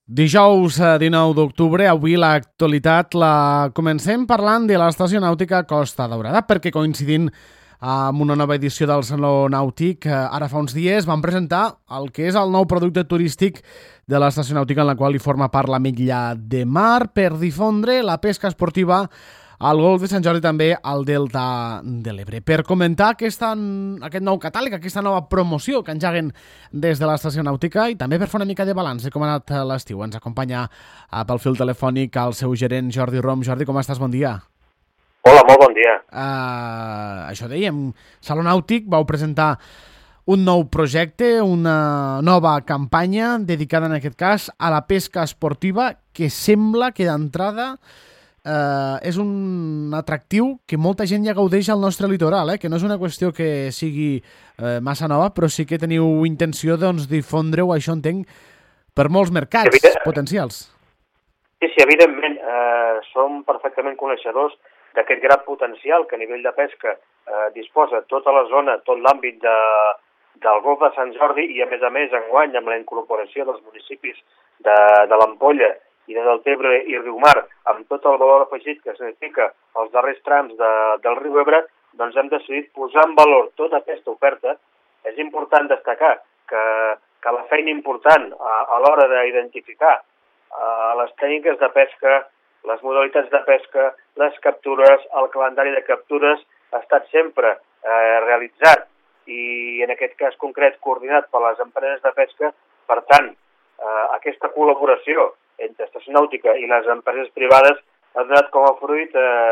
Dijous 19 d'octubre, avui l'actualitat la comencem parlant de l'estació nàutica Costa Daurada, perquè coincidint amb una nova edició del Saló Nàutic, ara fa uns dies van presentar el que és el nou producte turístic de l'estació nàutica, en la qual hi forma part l'Ametlla de Mar, per difondre la pesca esportiva al Golf de Sant Jordi, també al Delta de l'Ebre. Per comentar aquest nou catàleg, aquesta nova promoció que engeguen des de l'estació nàutica i també per fer una mica de balanç de com ha anat l'estiu, ens acompanya pel fil telefònic el seu gerent Jordi Rom. Jordi, com estàs? Bon dia. Hola, molt bon dia. Això dèiem, Saló Nàutic vau presentar un nou projecte, una nova campanya dedicada en aquest cas a la pesca esportiva, que sembla que d'entrada és un atractiu que molta gent ja gaudeix al nostre litoral, que no és una qüestió que sigui massa nova, però sí que teniu intenció doncs, difondre-ho, això entenc, per molts mercats potencials. Sí, evidentment, som perfectament coneixedors d'aquest gran potencial que a nivell de pesca disposa tota la zona, tot l'àmbit del Golf de Sant Jordi i, a més, enguany, amb la incorporació dels municipis de l'Ampolla i de Deltebre i Riumar, amb tot el valor afegit que significa els darrers trams del riu Ebre, doncs hem decidit posar en valor tota aquesta oferta. És important destacar que la feina important a l'hora d'identificar les tècniques de pesca, les modalitats de pesca, les captures, el calendari de captures, ha estat sempre realitzat i, en aquest cas concret, coordinat per les empreses de pesca. Per tant, aquesta col·laboració entre Estació Nàutica i les empreses privades ha donat com a fruit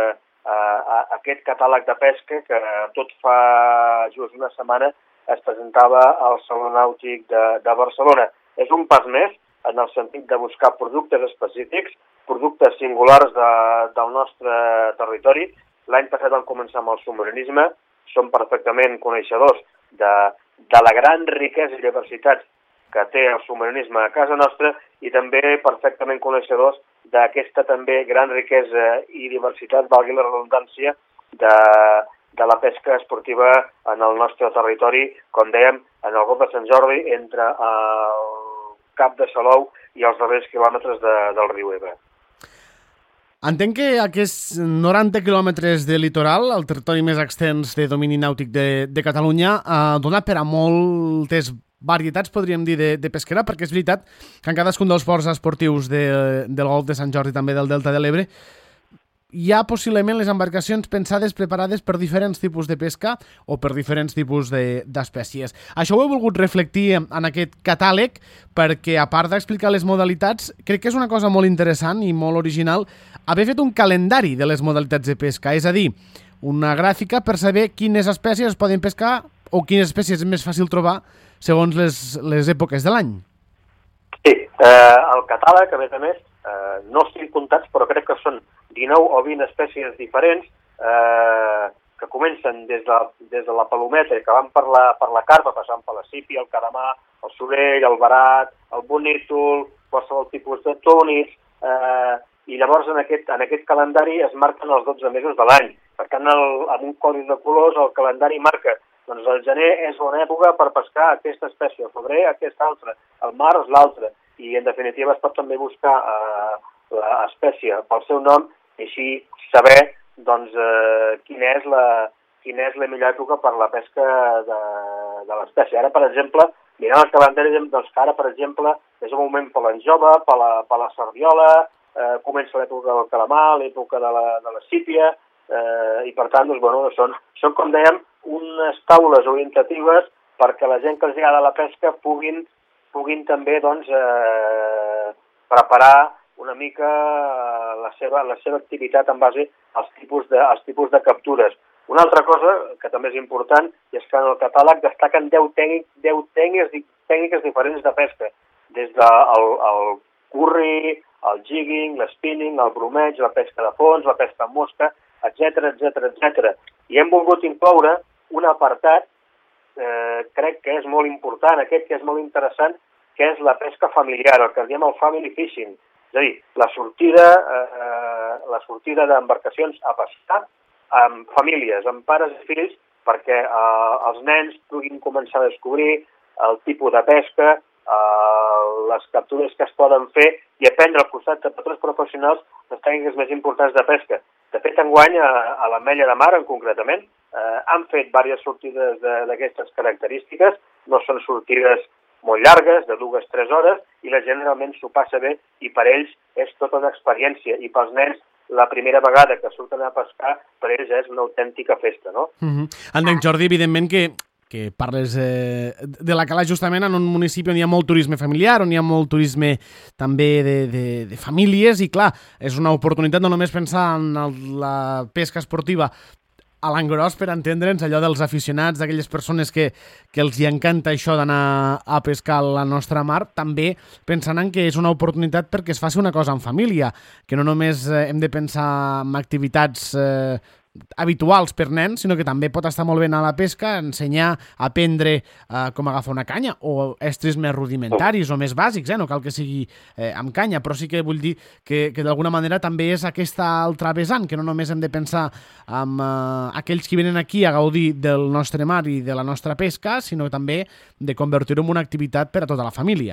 aquest catàleg de pesca que tot fa just una setmana es presentava al Saló Nàutic de Barcelona. És un pas més en el sentit de buscar productes específics, productes singulars del nostre territori. L'any passat vam començar amb el submarinisme, som perfectament coneixedors de la gran riquesa i diversitat que té el submarinisme a casa nostra i també perfectament coneixedors d'aquesta també gran riquesa i diversitat, valgui la redundància, de la pesca esportiva en el nostre territori, com dèiem, en el Golf de Sant Jordi, entre el Cap de Salou i els darrers quilòmetres del riu Ebre. Entenc que aquests 90 quilòmetres de litoral, el territori més extens de domini nàutic de Catalunya, dona per a moltes varietats, podríem dir, de pesquera, perquè és veritat que en cadascun dels ports esportius del Golf de Sant Jordi, també del Delta de l'Ebre, hi ha possiblement les embarcacions pensades, preparades per diferents tipus de pesca o per diferents tipus d'espècies. Això ho he volgut reflectir en aquest catàleg perquè, a part d'explicar les modalitats, crec que és una cosa molt interessant i molt original haver fet un calendari de les modalitats de pesca, és a dir, una gràfica per saber quines espècies es poden pescar o quines espècies és més fàcil trobar segons les èpoques de l'any. Sí, el catàleg, a més, no estic comptats, però crec que són 19 o 20 espècies diferents que comencen des de la palometa, que van per la carpa, passant per la sípia, el caramar, el sorell, el barat, el bonítol, qualsevol tipus de tònics, i llavors en aquest calendari es marquen els 12 mesos de l'any. Per tant, amb un codi de colors, el calendari marca doncs el gener és bona època per pescar aquesta espècie, el febrer aquesta altra, el març l'altra, i en definitiva es pot també buscar l'espècie pel seu nom i així saber doncs, quina és la millor època per la pesca de l'espècie. Ara, per exemple, mirant el calendari, doncs que ara, per exemple, és un moment per l'anjova, per la serviola, comença l'època del calamar, l'època de la sípia, i per tant, doncs, bueno, són, com dèiem, unes taules orientatives perquè la gent que els agrada la pesca puguin també doncs, preparar una mica la seva activitat en base als tipus de captures. Una altra cosa que també és important és que en el catàleg destaquen 10 tècniques diferents de pesca, des del curri, el jigging, l'spinning, el bromeig, la pesca de fons, la pesca amb mosca, etc. I hem volgut incloure un apartat, crec que és molt important, aquest que és molt interessant, que és la pesca familiar, el que diem el family fishing. És a dir, la sortida d'embarcacions a pescar amb famílies, amb pares i fills, perquè els nens puguin començar a descobrir el tipus de pesca, les captures que es poden fer i aprendre al costat de patrons professionals les tècniques més importants de pesca. De fet, enguany, a l'Ametlla de Mar, concretament, han fet diverses sortides d'aquestes característiques. No són sortides molt llargues, de 2-3 hores, i la gent realment s'ho passa bé i per ells és tota una experiència. I pels nens, la primera vegada que surten a pescar, per ells és una autèntica festa, no? Entenc, Jordi, evidentment que parles de la Cala justament en un municipi on hi ha molt turisme familiar, on hi ha molt turisme també de famílies, i clar, és una oportunitat no només pensar en la pesca esportiva a l'engròs, per entendre'ns, allò dels aficionats, d'aquelles persones que els hi encanta això d'anar a pescar a la nostra mar, també pensant en que és una oportunitat perquè es faci una cosa en família, que no només hem de pensar en activitats habituals per nens, sinó que també pot estar molt bé anar a la pesca, ensenyar, aprendre com agafar una canya, o estris més rudimentaris o més bàsics, no cal que sigui amb canya, però sí que vull dir que d'alguna manera també és aquesta altra vessant, que no només hem de pensar en aquells que venen aquí a gaudir del nostre mar i de la nostra pesca, sinó també de convertir-ho en una activitat per a tota la família.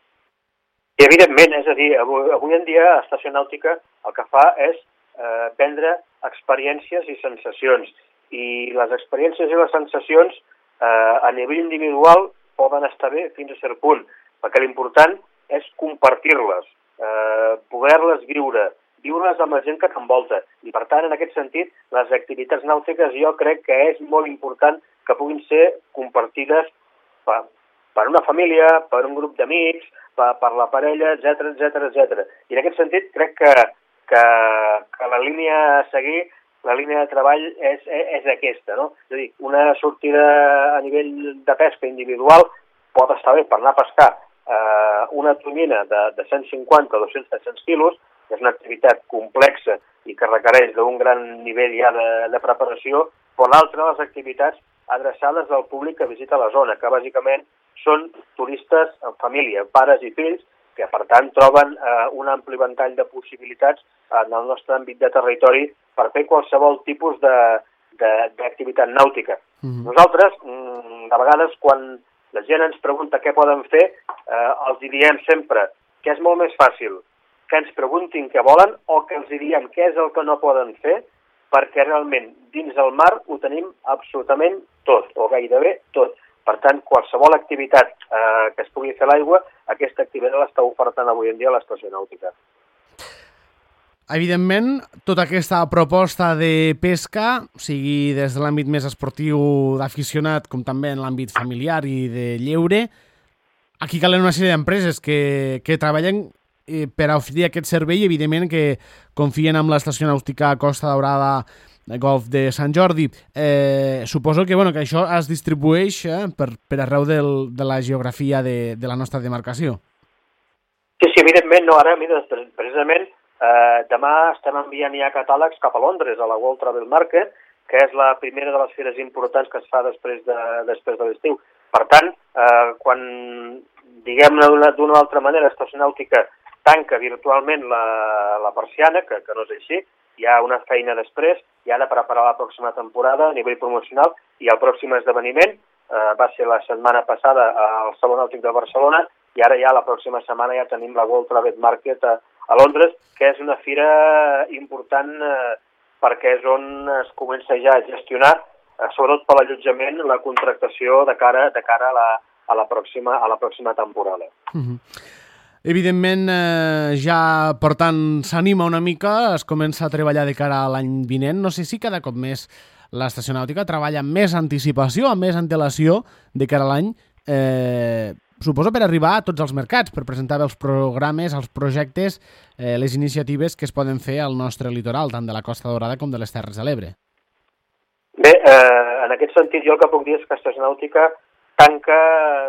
I evidentment, és a dir, avui en dia Estació Nàutica el que fa és prendre experiències i sensacions. I les experiències i les sensacions a nivell individual poden estar bé fins a cert punt, perquè l'important és compartir-les, poder-les viure-les amb la gent que t'envolta. I per tant, en aquest sentit, les activitats nàutiques jo crec que és molt important que puguin ser compartides per una família, per un grup d'amics, per la parella, etc. I en aquest sentit crec que la línia a seguir, la línia de treball és aquesta, no? És a dir, una sortida a nivell de pesca individual pot estar bé per anar a pescar una tonyina de 150 o 200-300 quilos, que és una activitat complexa i que requereix d'un gran nivell ja de preparació, però l'altra, les activitats adreçades al públic que visita la zona, que bàsicament són turistes en família, pares i fills, que per tant troben un ampli ventall de possibilitats en el nostre àmbit de territori per fer qualsevol tipus d'activitat nàutica. Nosaltres, de vegades, quan la gent ens pregunta què poden fer, els diem sempre que és molt més fàcil que ens preguntin què volen o que els diem què és el que no poden fer, perquè realment dins el mar ho tenim absolutament tot, o gairebé tot. Per tant, qualsevol activitat que es pugui fer a l'aigua, aquesta activitat l'està ofertant avui en dia a l'Estació Nàutica. Evidentment, tota aquesta proposta de pesca, sigui des de l'àmbit més esportiu d'aficionat com també en l'àmbit familiar i de lleure, aquí calen una sèrie d'empreses que treballen per a oferir aquest servei, evidentment que confien en l'Estació Nàutica Costa Daurada Golf de Sant Jordi. Suposo que això es distribueix per arreu de la geografia de la nostra demarcació. Sí, evidentment, no, ara, mira, precisament, demà estem enviant ja catàlegs cap a Londres, a la World Travel Market, que és la primera de les fires importants que es fa després de l'estiu. Per tant, quan, diguem-ne d'una altra manera, Estació Nàutica tanca virtualment la persiana, que no és així, hi ha una feina després, hi ha de preparar la pròxima temporada a nivell promocional i el pròxim esdeveniment va ser la setmana passada al Saló Nàutic de Barcelona i ara ja la pròxima setmana ja tenim la World Travel Market a Londres, que és una fira important perquè és on es comença ja a gestionar, sobretot per l'allotjament, la contractació de cara a la pròxima temporada. Evidentment, ja, per tant, s'anima una mica, es comença a treballar de cara a l'any vinent. No sé si cada cop més l'Estació Nàutica treballa amb més anticipació, amb més antelació de cara a l'any, suposo per arribar a tots els mercats, per presentar bé els programes, els projectes, les iniciatives que es poden fer al nostre litoral, tant de la Costa Daurada com de les Terres de l'Ebre. Bé, en aquest sentit jo el que puc dir és que Estació Nàutica tanca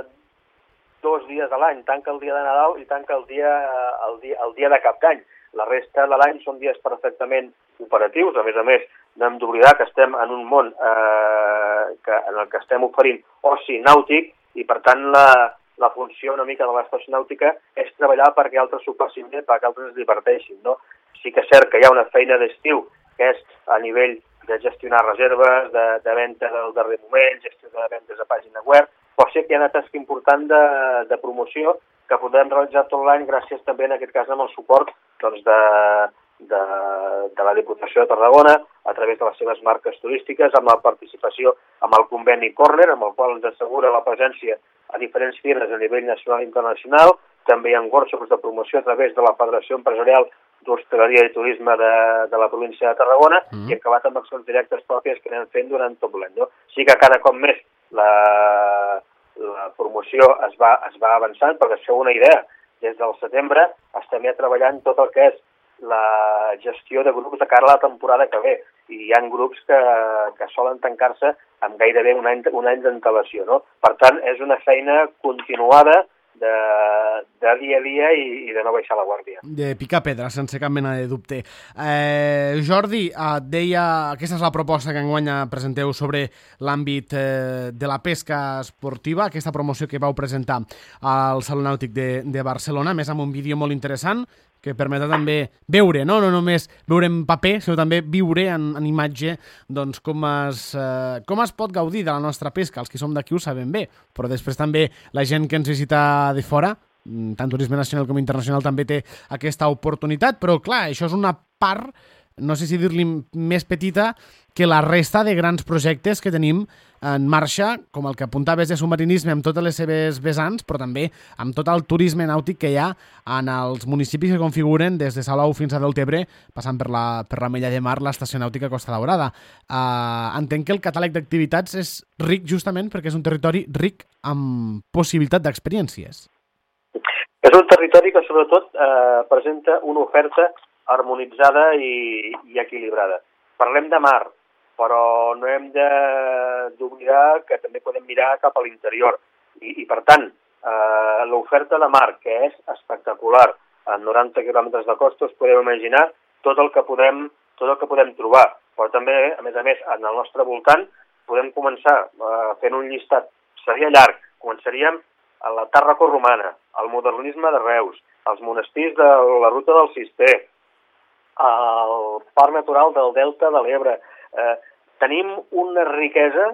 2 dies a l'any, tanca el dia de Nadal i tanca el dia de Cap d'Any. La resta de l'any són dies perfectament operatius. A més, no hem d'oblidar que estem en un món en el que estem oferint oci nàutic i, per tant, la funció una mica de l'Estació Nàutica és treballar perquè altres s'ho passin bé, perquè altres es diverteixin, no? Sí que és cert que hi ha una feina d'estiu que és a nivell de gestionar reserves, de venda del darrer moment, gestió de vendes a pàgina web, però sí que hi ha una tasca important de promoció que podem realitzar tot l'any gràcies també en aquest cas amb el suport doncs, de la Diputació de Tarragona a través de les seves marques turístiques, amb la participació amb el conveni Corner, amb el qual ens assegura la presència a diferents fires a nivell nacional i internacional, també hi ha workshops de promoció a través de la Federació Empresarial d'Hostaleria i Turisme de la província de Tarragona i acabat amb accions directes pròpies que anem fent durant tot l'any. No? Sí que cada cop més la promoció es va avançant, perquè es feu una idea, des del setembre estem ja treballant tot el que és la gestió de grups de cara a la temporada que ve, i hi ha grups que solen tancar-se amb gairebé un any d'antelació, no? Per tant, és una feina continuada de dia a dia i de no baixar la guàrdia. De picar pedra, sense cap mena de dubte. Jordi, et deia, aquesta és la proposta que enguany presenteu sobre l'àmbit de la pesca esportiva, aquesta promoció que vau presentar al Saló Nàutic de Barcelona, més amb un vídeo molt interessant, que permetrà també veure, no només veure en paper, sinó també viure en imatge doncs, com es pot gaudir de la nostra pesca. Els que som d'aquí ho sabem bé, però després també la gent que ens visita de fora, tant turisme nacional com internacional, també té aquesta oportunitat, però clar, això és una part, no sé si dir-li més petita, que la resta de grans projectes que tenim en marxa, com el que apuntaves de submarinisme amb totes les seves vessants, però també amb tot el turisme nàutic que hi ha en els municipis que configuren des de Salou fins a Deltebre, passant per la Mella de Mar, l'estació nàutica Costa Daurada. Entenc que el catàleg d'activitats és ric justament perquè és un territori ric amb possibilitat d'experiències. És un territori que sobretot presenta una oferta harmonitzada i equilibrada. Parlem de mar, però no hem d'oblidar que també podem mirar cap a l'interior. I per tant, l'oferta de mar, que és espectacular, en 90 quilòmetres de costa, us podeu imaginar tot el que podem trobar. Però també, a més, en el nostre voltant, podem començar fent un llistat. Seria llarg. Començaríem a la Tàrraco romana, el modernisme de Reus, els monestirs de la ruta del Cister, el Parc Natural del Delta de l'Ebre. Tenim una riquesa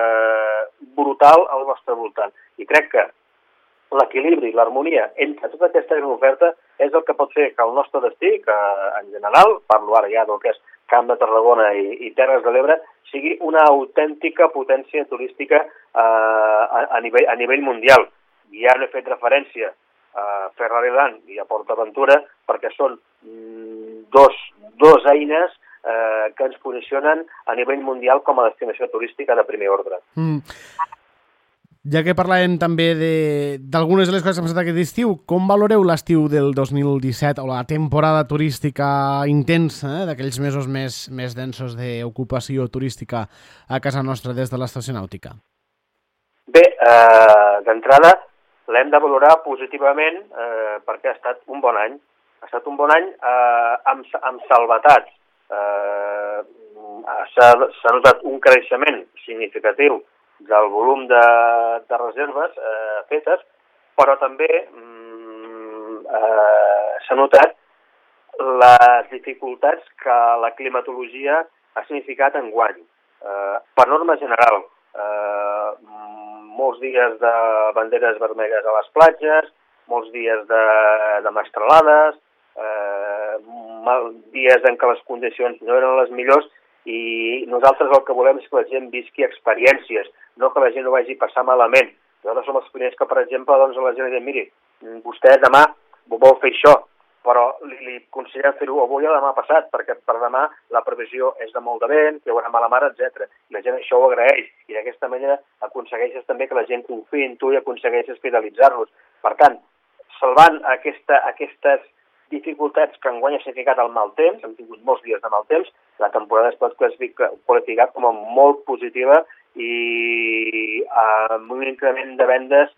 brutal al nostre voltant. I crec que l'equilibri, l'harmonia entre tota aquesta gran oferta és el que pot fer que el nostre destí, que en general, parlo ara ja del que és Camp de Tarragona i Terres de l'Ebre, sigui una autèntica potència turística a nivell mundial. Ja no he fet referència a Ferrari-Land i a PortAventura perquè són dos eines que ens posicionen a nivell mundial com a destinació turística de primer ordre. Ja que parlàvem també d'algunes de les coses que hem passat aquest estiu, com valoreu l'estiu del 2017 o la temporada turística intensa, d'aquells mesos més densos d'ocupació turística a casa nostra des de l'estació nàutica? Bé, d'entrada l'hem de valorar positivament perquè ha estat un bon any. Ha estat un bon any amb salvetats. S'ha notat un creixement significatiu del volum de reserves fetes, però també s'ha notat les dificultats que la climatologia ha significat enguany. Per norma general, molts dies de banderes vermelles a les platges, molts dies de mestralades, dies en què les condicions no eren les millors, i nosaltres el que volem és que la gent visqui experiències, no que la gent ho vagi passar malament. Nosaltres som els primers que, per exemple, doncs, a la gent li diem, miri, vostè demà vol fer això, però li aconsellem fer-ho avui o demà passat, perquè per demà la previsió és de molt de vent, que hi haurà mala mar, etc. I la gent això ho agraeix, i d'aquesta manera aconsegueixes també que la gent confiï en tu i aconsegueixes fidelitzar-los. Per tant, salvant aquestes dificultats que enguany ha significat el mal temps, hem tingut molts dies de mal temps, la temporada es pot qualificar com a molt positiva i amb un increment de vendes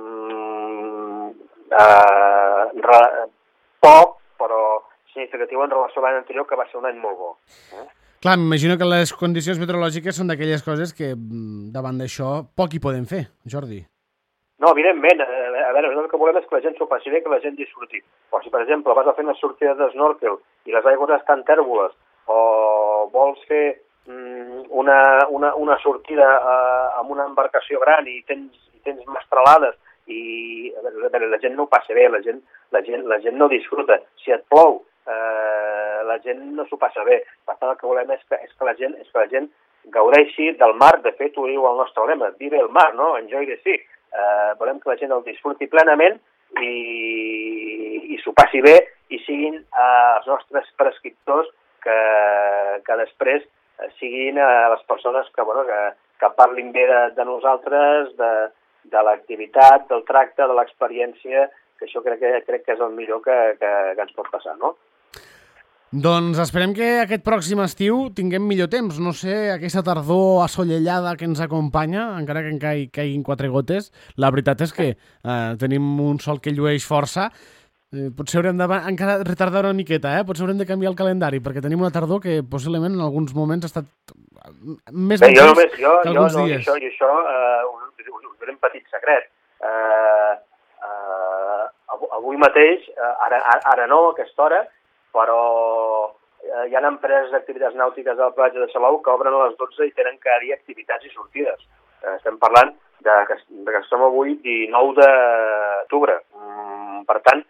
poc, però significatiu en relació a l'any anterior, que va ser un any molt bo. Clar, m'imagino que les condicions meteorològiques són d'aquelles coses que davant d'això poc hi podem fer, Jordi. No, evidentment, a veure, el que volem és que la gent s'ho passi bé, que la gent disfruti. Però si, per exemple, vas a fer una sortida d'snorkel i les aigües estan tèrboles, o vols fer una sortida amb una embarcació gran i tens mestralades i a veure, la gent no ho passa bé, la gent no disfruta. Si et plou, la gent no s'ho passa bé. Per tant, el que volem és que la gent gaudeixi del mar. De fet, ho diu el nostre lema, vive el mar, no? Enjoy the sea. Volem que la gent el disfruti plenament i s'ho passi bé i siguin els nostres prescriptors que després siguin les persones que parlin bé de nosaltres, de l'activitat, del tracte, de l'experiència, que això crec que és el millor que ens pot passar, no? Doncs esperem que aquest pròxim estiu tinguem millor temps. No sé, aquesta tardor assolellada que ens acompanya, encara que caiguin 4 gotes, la veritat és que tenim un sol que llueix força. Potser haurem encara retardar una miqueta, potser haurem de canviar el calendari, perquè tenim una tardor que possiblement en alguns moments ha estat més que alguns dies. I això us diré un petit secret. Avui mateix, ara no, a aquesta hora, però hi ha empreses d'activitats nàutiques a la platja de Salou que obren a les 12 i tenen cada dia activitats i sortides. Estem parlant que som avui 19 d'octubre. Per tant,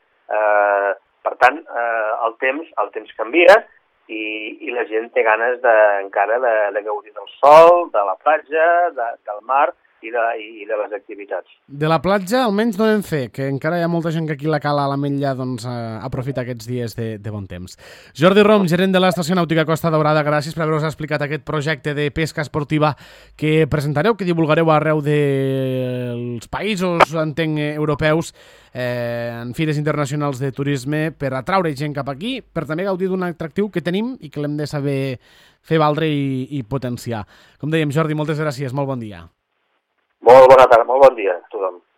el temps canvia i la gent té ganes encara de gaudir del sol, de la platja, del mar i de les activitats. De la platja almenys no hem fet, que encara hi ha molta gent que aquí la cala a l'Ametlla aprofita aquests dies de bon temps. Jordi Rom, gerent de l'Estació Nàutica Costa Daurada, gràcies per haver-nos explicat aquest projecte de pesca esportiva que presentareu, que divulgareu arreu dels països, entenc, europeus, en fires internacionals de turisme, per atraure gent cap aquí, per també gaudir d'un atractiu que tenim i que l'hem de saber fer valdre i potenciar. Com dèiem, Jordi, moltes gràcies, molt bon dia. Molt bona tarda, molt bon dia a tothom.